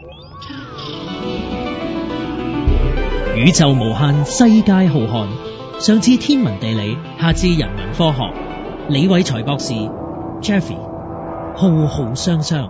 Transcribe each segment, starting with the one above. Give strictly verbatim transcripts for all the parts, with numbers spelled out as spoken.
宇宙無限，世界浩瀚。上至天文地理，下至人文科學。李偉才博士 Jeffrey 浩浩湯湯。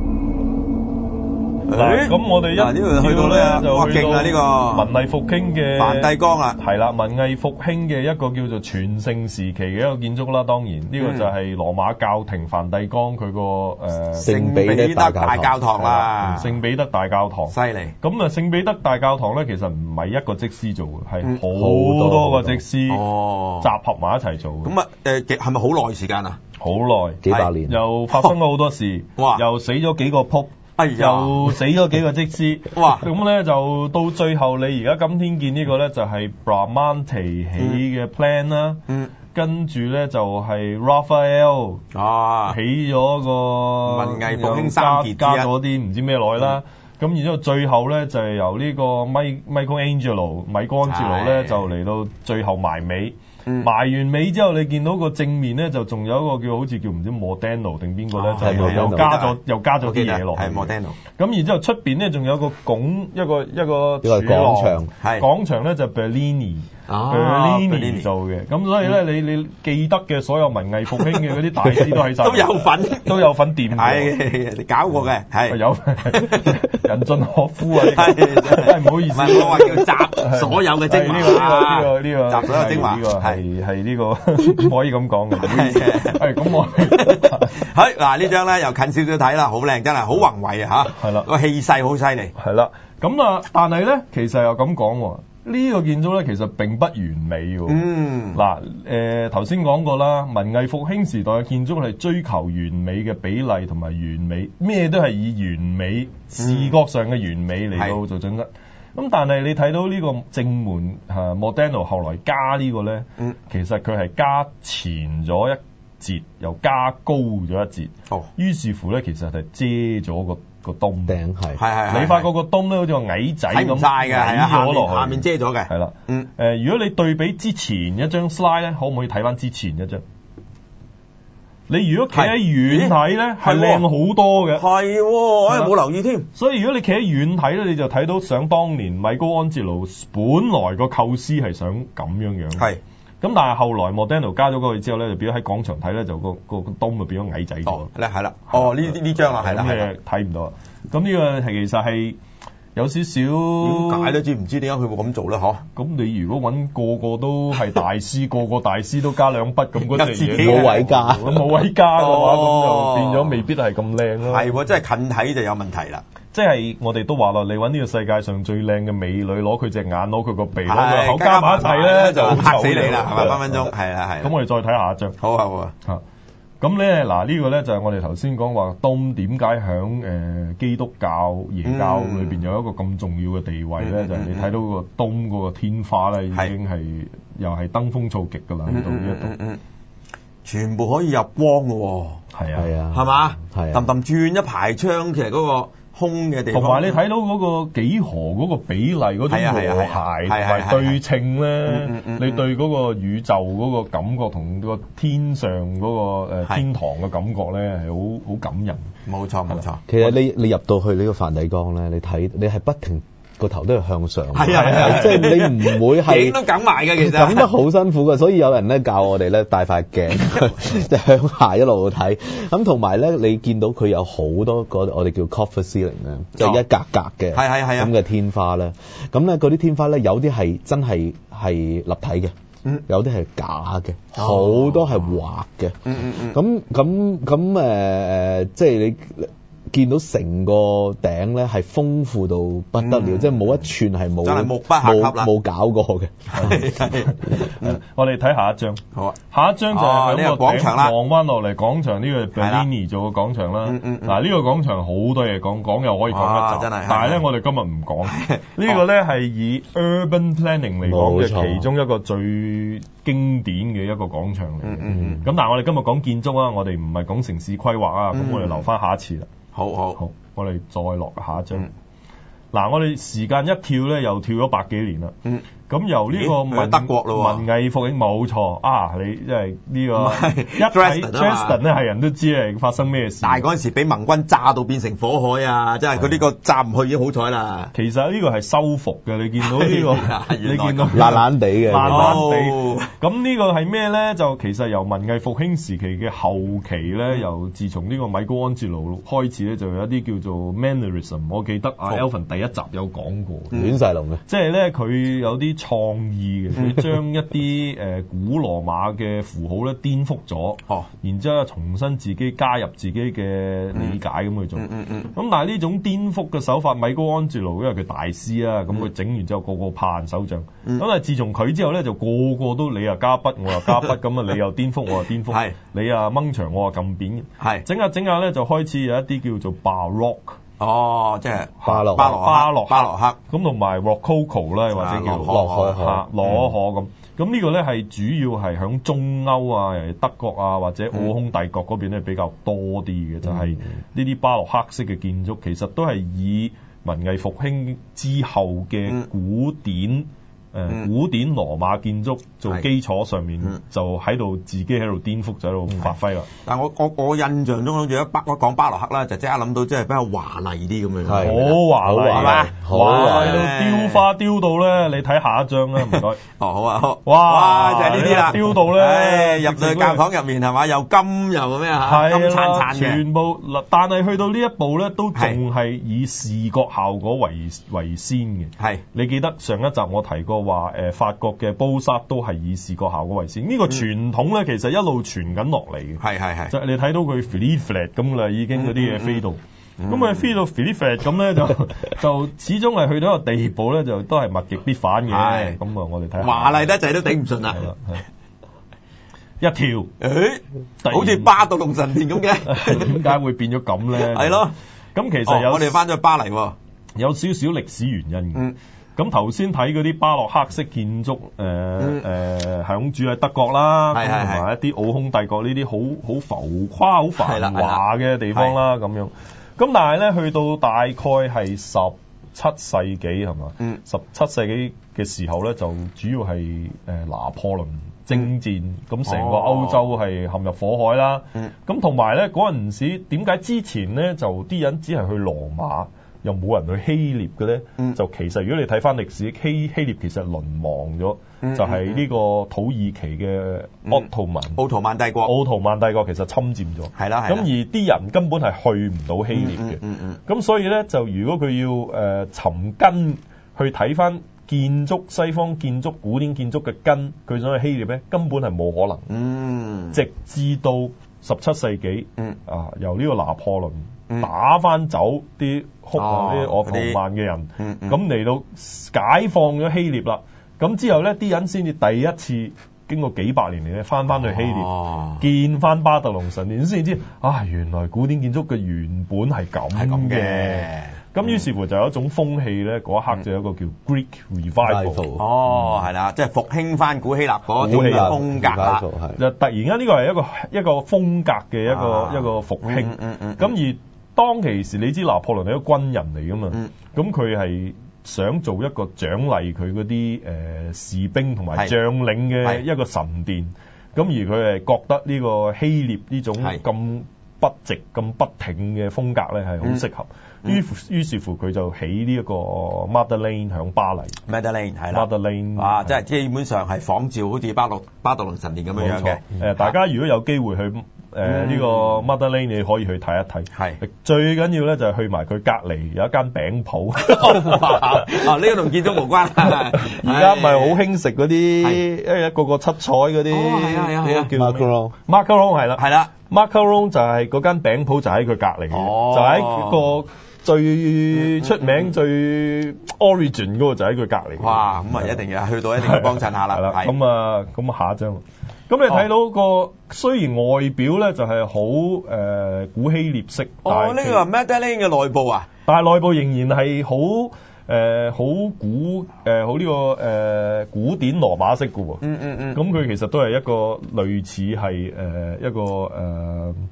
嗱，咁我哋一呢度去到咧就去到呢個文藝復興嘅梵蒂岡啦， 係啦，文藝復興嘅一個叫做全盛時期嘅一個建築啦。當然呢、這個就係羅馬教廷梵蒂岡佢個誒聖彼得大教堂啦， 聖彼得大教堂， 犀利。 咁啊，聖彼得大教堂咧，其實唔係一個則師做嘅，係好多個則師集合埋一齊做嘅。 咁啊，誒係咪好耐時間啊？ 好耐， 幾百年， 又發生咗好多事， 哇！ 又死咗幾個仆。 哎、 又死咗幾個則師， 哇！ 咁咧就到最後，你而家今天見呢個咧就係 Bramante 起嘅 plan 啦， 嗯， 跟住咧就係 Raphael 啊起咗個文藝復興三傑之一， 加咗啲唔知咩落去啦，咁、嗯、然之後最後咧就係由呢個 Michelangelo 米高安哲羅咧就嚟到最後埋尾。 嗯、 埋完尾之後，你見到個正面咧，就仲有一個叫好似叫唔知 Modano 定邊個咧，就係又加咗又加咗啲嘢落去。係 Modano。 咁然之後出邊咧仲有個拱一個一個一個廣場， 係廣場咧就 Bellini。 啊 Bellini 做嘅，咁所以咧，你你記得嘅所有文藝復興嘅嗰啲大師都喺晒， 都有份， 都有份掂。 係你搞過嘅，係有人盡可夫啊！係唔好意思， 唔係我話叫集所有嘅精華。 呢個呢個呢個集所有精華， 呢個係係呢個唔可以咁講嘅。係咁我係嗱呢張咧又近少少睇啦，好靚真係好宏偉啊嚇！ 係啦， 個氣勢好犀利。 係啦，咁啊，但係咧其實又咁講喎。呢個建築咧其實並不完美喎。 嗯。 嗱，誒頭先講過啦，文藝復興時代嘅建築係追求完美嘅比例同埋完美，咩都係以完美、嗯、視覺上嘅完美嚟到做準則。咁但係你睇到呢個正門嚇 Modano 後來加呢個咧，嗯、其實佢係加前咗一截，又加高咗一截。哦。於是乎咧，其實係遮咗個。個東頂係， 係係你發覺個東咧好似個矮仔咁， 睇唔晒嘅，係啊， 咗落去， 下面遮咗嘅， 係啦， 嗯， 誒，如果你對比之前一張 slide 咧，可唔可以睇翻之前一張？你如果企喺遠睇咧，係靚好多嘅， 係，誒，冇留意添。 所以如果你企喺遠睇咧，你就睇到想當年米高安哲羅本來個構思係想咁樣樣，係。咁但係後來 Modano 加咗嗰個之後咧，就變咗喺廣場睇咧，就個個個東就變咗矮仔咗。 哦，咧係啦，哦呢呢呢張啊，係啦， 咁睇唔到啊。咁呢個係其實係有少少點解都知唔知點解佢會咁做咧？嗬？ 咁你如果揾個個都係大師，個個大師都加兩筆咁嗰隻嘢， 冇位加， 冇位加嘅話，咁就變咗未必係咁靚咯。 係喎，真係近睇就有問題啦。 即係我哋都話啦，你揾呢個世界上最靚嘅美女，攞佢隻眼，攞佢個鼻，攞佢口加埋一齊咧，就嚇死你啦，係咪？分分鐘係啊係。 咁我哋再睇下一張。 好啊好啊。 嚇！咁咧嗱，呢個咧就係我哋頭先講話東點解響誒基督教耶教裏邊有一個咁重要嘅地位咧？就係你睇到個東嗰個天花咧，已經係又係登峰造極㗎啦，去到呢一度。 全部可以入光㗎喎。 係啊係啊。 係嘛？ 係。 揼揼轉一排窗，其實嗰個空嘅地方， 同埋你睇到嗰個幾何嗰個比例嗰種和諧同埋對稱咧，你對嗰個宇宙嗰個感覺同個天上嗰個誒天堂嘅感覺咧係好好感人。 冇錯冇錯。 其實你你入到去呢個梵蒂岡咧，你睇你係不停個頭都係向上， 係啊係啊， 即係你唔會係頸都梗埋嘅，其實梗得好辛苦嘅，所以有人咧教我哋咧帶塊鏡就向下一路睇。咁同埋咧，你見到佢有好多個我哋叫 coffer ceiling 咧，即係一格格嘅係係係啊咁嘅天花咧。咁咧嗰啲天花咧有啲係真係係立體嘅，嗯，有啲係假嘅，好、哦、多係畫嘅， 嗯嗯嗯。 咁咁咁誒誒，即係你。見到成個頂咧係豐富到不得了，嗯、即係冇一寸係冇冇冇搞過嘅。 我哋睇下一張。好啊，下一張就係喺個頂望翻落嚟廣場呢個 Bellini 做嘅廣場啦。嗱呢、嗯嗯嗯、個廣場好多嘢講，講又可以講一集。真係，但係咧我哋今日唔講。呢個咧係以 urban planning 嚟講嘅其中一個最經典嘅一個廣場嚟嘅。咁、嗯嗯、但係我哋今日講建築啊，我哋唔係講城市規劃啊，咁、嗯、我哋留翻下一次啦。 好好好，我哋再落下一張。嗱、嗯，我哋時間一跳咧，又跳咗百幾年啦。嗯， 咁由呢個文德國咯文藝復興冇錯啊！你即係呢個一睇 Dresden 咧，係人都知係發生咩事。 但係嗰陣時俾盟軍炸到變成火海啊！即係佢呢個炸唔去已經好彩啦。 其實呢個係修復嘅，你見到呢、呢個，你見到爛爛地嘅， 爛爛地。咁呢個係咩咧？就其實由文藝復興時期嘅後期咧，嗯、由自從呢個米高安哲羅開始咧，就有一啲叫做 Mannerism。我記得阿 Alvin 第一集有講過， 亂晒龍嘅。 即係咧，佢有啲創意嘅，佢將一啲誒、呃、古羅馬嘅符號咧顛覆咗，哦，然之後重新自己加入自己嘅理解咁去做。嗯嗯嗯。咁、嗯、但係呢種顛覆嘅手法，米高安哲羅因為佢大師啊，咁佢整完之後個個拍爛手掌。咁、嗯、啊，自從佢之後咧，就個個都你又加筆，我又加筆，咁啊你又顛覆，我又顛覆，係你啊掹長，我啊撳扁，係整下整下咧就開始有一啲叫做 Baroque。 哦，即係巴洛巴洛巴洛巴洛克， 咁同埋 Rococo 啦，或者叫洛可嚇洛可咁。咁呢個咧係主要係響中歐啊，德國啊或者奧匈帝國嗰邊咧比較多啲嘅，就係呢啲巴洛克式嘅建築，其實都係以文藝復興之後嘅古典。誒、嗯、古典羅馬建築做基礎上面，嗯、就喺度自己喺度顛覆，就喺度發揮啦。 但係我我我印象中好似一巴我講巴洛克啦，就即刻諗到即係比較華麗啲咁樣。 係好華麗啦，好華麗到雕花雕到咧，你睇下一張啦，唔該。 哦，好啊，好。 哇， 就係呢啲啦， 雕到咧， 入到教堂入面係嘛，又金又咩嚇，金燦燦嘅。 全部嗱，但係去到呢一步咧，都仲係以視覺效果為為先嘅。係，你記得上一集我提過。話誒法國嘅波薩都係以視覺效果為先，呢、這個傳統咧其實一路傳緊落嚟嘅，係係係，就係你睇到佢 flat flat 咁啦，已經嗰啲嘢飛到，咁啊、嗯嗯、飛到 flat flat 咁咧就就始終係去到一個地步咧，就都係物極必反嘅，咁啊我哋睇下華麗得滯都頂唔順啦， 一跳誒， 欸、好似巴特龍神殿咁嘅， 點解會變咗咁咧？係咯， 咁其實有、哦、 我哋翻咗去巴黎喎， 有少少歷史原因嘅。 嗯咁頭先睇嗰啲巴洛克式建築，誒、呃、誒，響、嗯、住喺德國啦，同埋一啲奧匈帝國呢啲好好浮誇、好繁華嘅地方啦，咁樣。咁但係咧，去到大概係十七世紀係嘛？嗯，十七世紀嘅時候咧，就主要係誒拿破崙征戰，咁成、嗯、個歐洲係陷入火海啦。嗯，咁同埋咧嗰陣時，點解之前咧就啲人只係去羅馬？又冇人去希臘嘅咧，嗯、就其實如果你睇翻歷史，希希臘其實淪亡咗，嗯、就係呢個土耳其嘅奧圖曼， 奧圖曼帝國， 奧圖曼帝國其實侵佔咗，係啦，咁而啲人根本係去唔到希臘嘅，咁、嗯嗯嗯、所以咧就如果佢要誒、呃、尋根去睇翻建築西方建築古典建築嘅根，佢想去希臘咧，根本係冇可能，嗯、直至到十七世紀，嗯、啊由呢個拿破崙。打翻走啲哭啊啲奧圖曼嘅人，咁嚟、嗯嗯、到解放咗希臘啦。咁之後咧，啲人先至第一次經過幾百年嚟咧，翻翻去希臘，哦、見翻巴特龍神殿，先知啊，原來古典建築嘅原本係咁嘅。咁於是乎就有一種風氣咧，嗰一刻就有一個叫 Greek Revival。 哦，係啦，即係復興翻古希臘嗰種風格啦。 就突然間呢個係一個一個風格嘅一個、啊、一個復興。咁、嗯嗯嗯、而當其時你知拿破崙係一個軍人嚟噶嘛？咁佢係想做一個獎勵佢嗰啲誒士兵同埋將領嘅一個神殿。咁而佢係覺得呢個希臘呢種咁不直、咁不挺嘅風格咧係好適合。於於是乎佢就起呢一個 Madeleine 響巴黎。 Madeleine 係啦。 Madeleine 啊，即係基本上係仿照好似巴洛巴特龍神殿咁樣樣嘅。 誒，大家如果有機會去。誒呢、呃嗯、個 Madeleine 你可以去睇一睇，係是最緊要咧就係去埋佢隔離有一間餅鋪， 啊呢個同建築無關， 而家唔係好興食嗰啲，誒一個個七彩嗰啲， 哦係啊係啊係啊， 叫 Macaron，Macaron 係啦，係啦，Macaron 就係嗰間餅鋪就喺佢隔離嘅，哦、就喺個最出名、嗯嗯、最 origin 嗰個就喺佢隔離。 哇，咁啊一定要去到一定要幫襯下啦， 係咁啊咁啊下一張。咁你睇到個、哦、雖然外表咧就係好誒古希臘式， 哦呢個 Madeleine 嘅內部啊， 但係內部仍然係好誒好古誒好呢個誒、呃、古典羅馬式嘅喎。嗯嗯嗯。咁佢其實都係一個類似係誒、呃、一個誒、呃、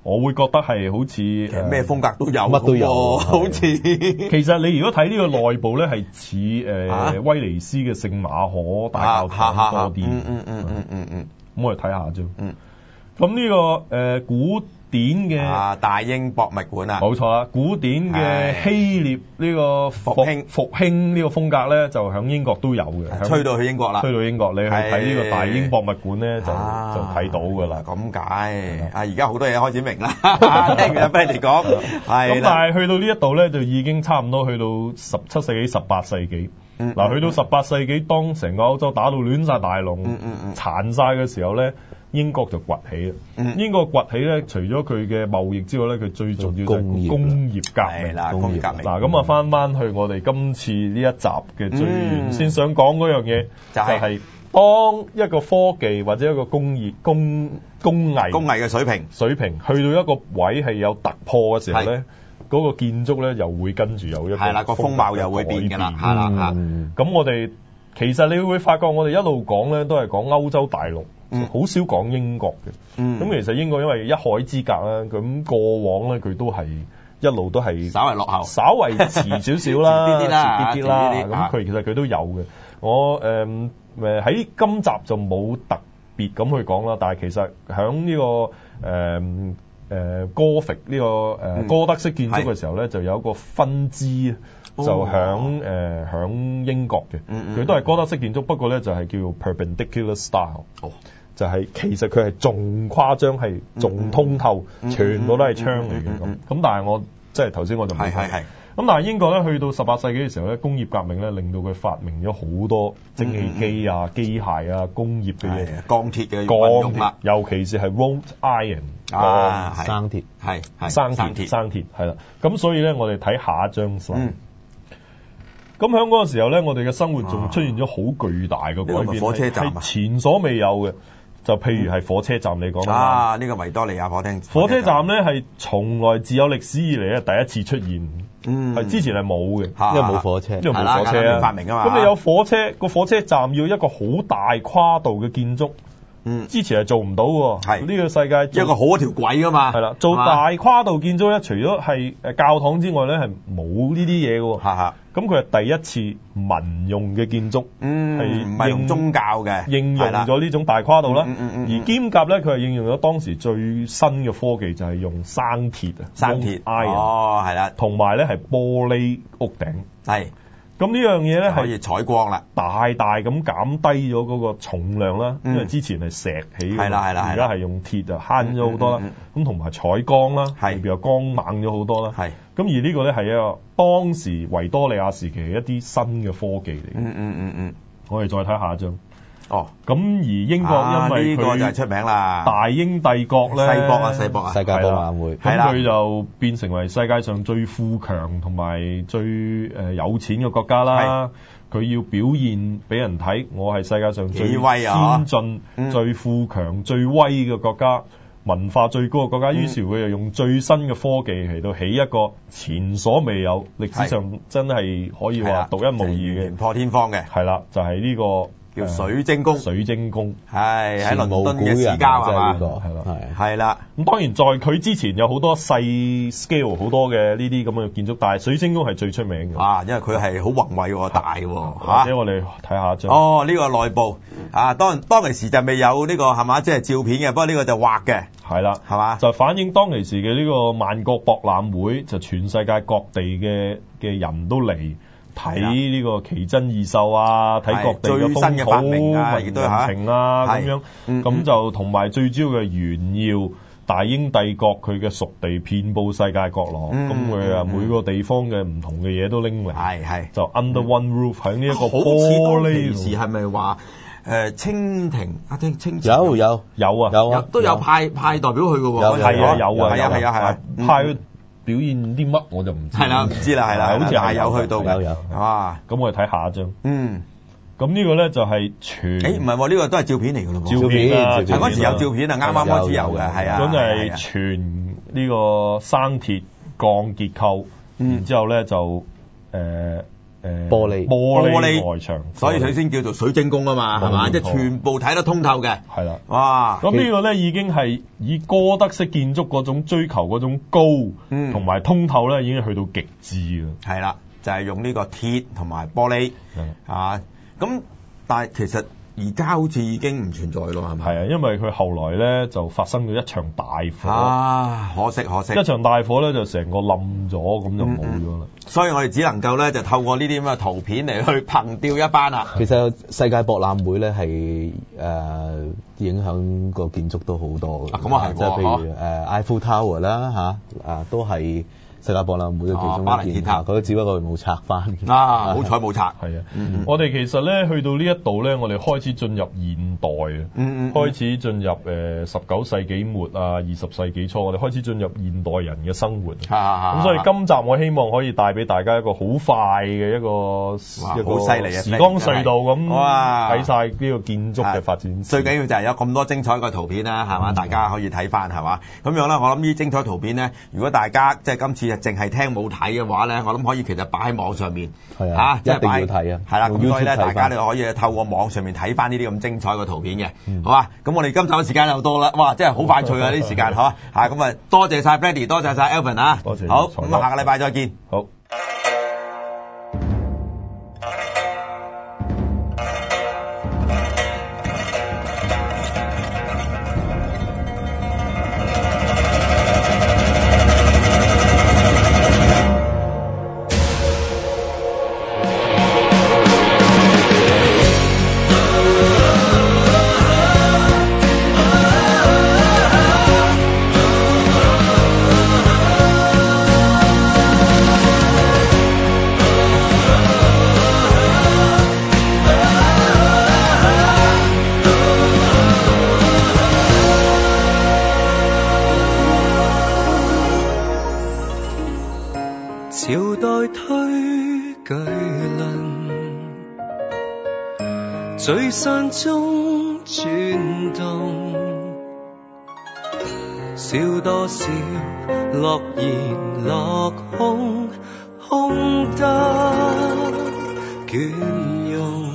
我會覺得係好似咩風格都有， 乜都有， 好似。 其實你如果睇呢個內部咧，係似誒威尼斯嘅聖馬可大教堂多啲。 嗯嗯嗯嗯嗯嗯。 咁我哋睇下啫。 嗯。 咁呢個誒古典嘅啊大英博物館啊， 冇錯啦，古典嘅希臘呢個復興復興呢個風格咧，就喺英國都有嘅， 吹到去英國啦， 吹到英國，你去睇呢個大英博物館咧，就就睇到噶啦。 咁解啊！而家好多嘢開始明啦，聽完阿 Benny 講，係咁，但係去到呢一度咧，就已經差唔多去到十七世紀、十八世紀。嗱，去到十八世紀，當成個歐洲打到亂晒大龍、殘晒嘅時候咧。英國就崛起啦！嗯、英國崛起咧，除咗佢嘅貿易之外咧，佢最重要就係工業革命。 啦，工業革命。 嗱，咁啊，翻翻去我哋今次呢一集嘅最原先想講嗰樣嘢，就係當一個科技或者一個工業工工藝工藝嘅水平水平去到一個位係有突破嘅時候咧，嗰、嗰個建築咧又會跟住有一個係啦，個風貌又會變㗎啦，係啦嚇。 咁我哋其實你會發覺，我哋一路講咧都係講歐洲大陸。好少講英國嘅，咁、嗯、其實英國因為一海之隔啦，咁過往咧佢都係一路都係稍為落後， 稍為遲少少啦， 遲啲啲啦， 遲啲啲啦，咁佢其實佢都有嘅。我誒誒喺今集就冇特別咁去講啦，但係其實喺呢、這個誒誒、呃呃、哥域呢個誒、呃嗯、哥德式建築嘅時候咧，就有一個分支。就響誒響英國嘅，佢、嗯嗯、都係哥德式建築，不過咧就係、是、叫 perpendicular style，、哦、就係其實佢係仲誇張，係仲通透，嗯、全部都係窗嚟嘅咁。咁、嗯嗯、但係我即係頭先我就冇講。咁但係英國咧去到十八世紀嘅時候咧，工業革命咧令到佢發明咗好多蒸汽機啊、機、嗯、械啊、工業嘅嘢， 鋼鐵嘅鋼用啦，尤其是係 wrought iron 啊， 生鐵， 係生鐵，生鐵係啦。咁所以咧，我哋睇下一張相。嗯咁喺嗰個時候咧，我哋嘅生活仲出現咗好巨大嘅改變， 火車站係前所未有嘅。就譬如係火車站，你講啊，呢個維多利亞火車火車站咧係從來自有歷史以嚟咧第一次出現， 嗯， 係之前係冇嘅， 因為冇火車， 因為冇火車啊， 發明啊嘛。 咁你有火車，個火車站要一個好大跨度嘅建築。嗯，之前係做唔到嘅，係呢個世界一個好一條軌噶嘛， 係啦，做大跨度建築咧，除咗係誒教堂之外咧，係冇呢啲嘢嘅， 哈哈。 咁佢係第一次民用嘅建築， 嗯，係唔係用宗教嘅， 應用咗呢種大跨度啦， 嗯嗯嗯， 而兼夾咧，佢係應用咗當時最新嘅科技，就係用生鐵啊， 生鐵， 哦， 係啦， 同埋咧係玻璃屋頂， 係。 咁呢樣嘢咧係可以採光啦， 大大咁減低咗嗰個重量啦，因為之前係石起嘅， 係啦係啦， 而家係用鐵就慳咗好多啦。咁同埋採光啦，係比較光猛咗好多啦。係咁而呢個咧係一個當時維多利亞時期一啲新嘅科技嚟。 嗯嗯嗯嗯， 我哋再睇下一張。 哦， 咁而英國因為佢就係出名啦， 大英帝國咧， 世博啊世博啊， 世界博覽會， 咁佢就變成為世界上最富強同埋最誒有錢嘅國家啦。佢要表現俾人睇，我係世界上最先進、 嗯、 最富強、最威嘅國家，文化最高嘅國家。於、嗯、是佢就用最新嘅科技嚟到起一個前所未有、歷史上真係可以話獨一無二嘅破天荒嘅， 係啦，就係、是、呢、這個。 叫水晶宮， 水晶宮係喺倫敦嘅市郊係嘛？ 係啦， 係啦。 咁當然在佢之前有好多細 scale 好多嘅呢啲咁嘅建築，但係水晶宮係最出名嘅。 啊，因為佢係好宏偉喎，大喎。 或者我哋睇下張。 哦，呢個內部啊，當當其時就未有呢個係嘛，即係照片嘅，不過呢個就畫嘅。 係啦，係嘛？就反映當其時嘅呢個萬國博覽會，就全世界各地嘅嘅人都嚟。睇呢個奇珍異獸啊，睇各地嘅風土民情啊，咁樣，咁就同埋最主要嘅炫耀大英帝國佢嘅屬地遍佈世界角落，咁佢啊每個地方嘅唔同嘅嘢都拎嚟， 係係就 under one roof 喺呢一個玻璃。 時係咪話誒清廷啊？清清有有有啊有啊， 都有派派代表去嘅喎， 係啊有啊係啊係啊係啊派。表現啲乜我就唔知， 係啦，唔知啦，係啦， 好似係有去到嘅， 有有， 哇！ 咁我哋睇下一張， 嗯， 咁呢個咧就係全， 誒唔係喎，呢個都係照片嚟㗎咯， 照片啊， 係嗰時有照片啊，啱啱開始有嘅，係啊， 咁就係全呢個生鐵鋼結構，然之後咧就誒誒玻璃玻璃外牆， 所以佢先叫做水晶宮啊嘛，係嘛？即係全部睇得通透嘅。 係啦， 哇！ 咁呢個咧已經係以哥德式建築嗰種追求嗰種高同埋、嗯、通透咧，已經去到極致啦。 係啦，就係、是、用呢個鐵同埋玻璃啊。咁但係其實而家好似已經唔存在咯，係咪？ 係啊，因為佢後來咧就發生咗一場大火啊，可惜可惜， 一場大火咧就成個冧咗，咁就冇咗啦。 所以我哋只能夠咧就透過呢啲咁嘅圖片嚟去憑吊一班啦。 其實世界博覽會咧係誒影響個建築都好多嘅。 咁啊係， 即係譬如誒、呃、Eiffel Tower 啦嚇，啊都係世界博覽會嘅其中一件，佢都只不過冇拆翻。 啊，好彩冇拆。 係啊，我哋其實咧去到呢一度咧，我哋開始進入現代啊，嗯嗯開始進入誒十九世紀末啊，二十世紀初，我哋開始進入現代人嘅生活。咁、啊、所以今集我希望可以帶俾大家一個好快嘅一個一個好犀利嘅時光隧道咁睇晒呢個建築嘅發展。 最緊要就係有咁多精彩嘅圖片啦，係嘛、嗯？大家可以睇翻係嘛？咁樣咧，我諗呢啲精彩圖片咧，如果大家即係今次淨係聽冇睇嘅話咧，我諗可以其實擺喺網上面， 係啊，一定要睇啊， 係啦，咁所以咧，大家你可以透過網上面睇翻呢啲咁精彩嘅圖片嘅，嗯、好嘛？咁我哋今集嘅時間又多啦，哇，真係好快脆啊！呢啲時間，好啊，咁啊，多謝晒 Freddy， 多謝晒 Alvin 啊， 多謝， 好，咁啊，下個禮拜再見， 好。 朝代推巨輪，聚散中轉動，笑多少樂言落空，空得雋容，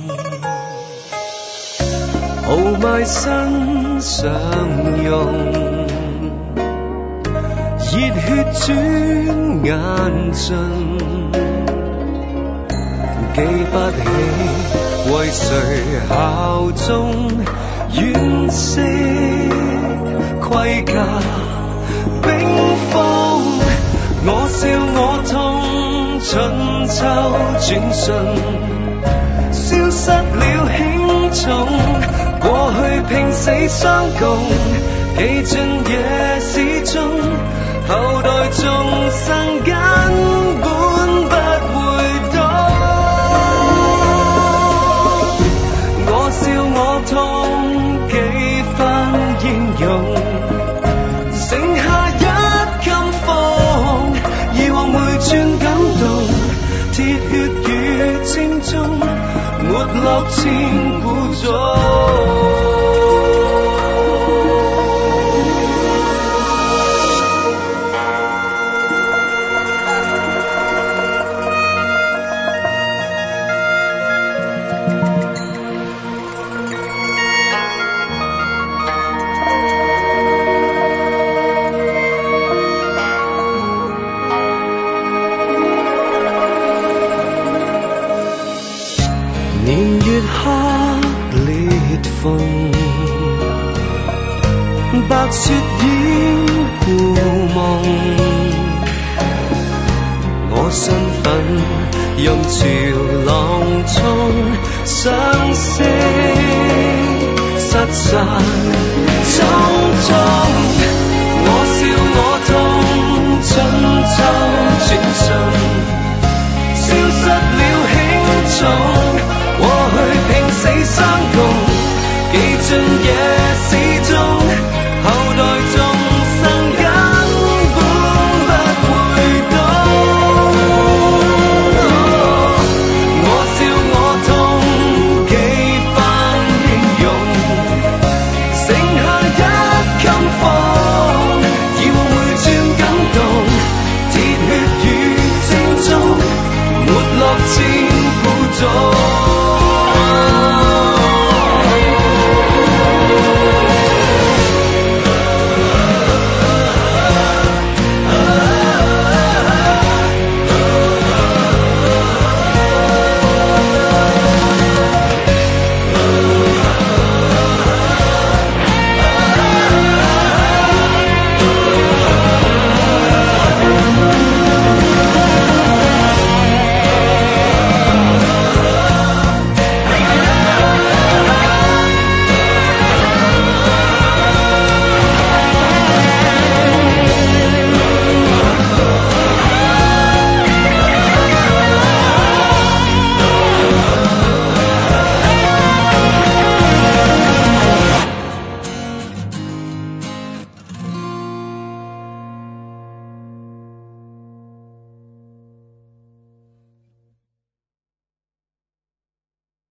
豪邁身上用，熱血轉眼盡，記不起為誰效忠，惋惜盔甲冰封，我笑我痛，春秋轉瞬，消失了輕重，過去拼死相共，記進野史中，後代眾生根本不會懂。我笑我痛，幾番英勇，剩下一襟風，以往每轉感動，鐵血與青中，沒落千古中。白雪掩故夢，我身份任潮浪沖，相識失散匆匆，我笑我痛，春秋轉瞬，消失了輕重。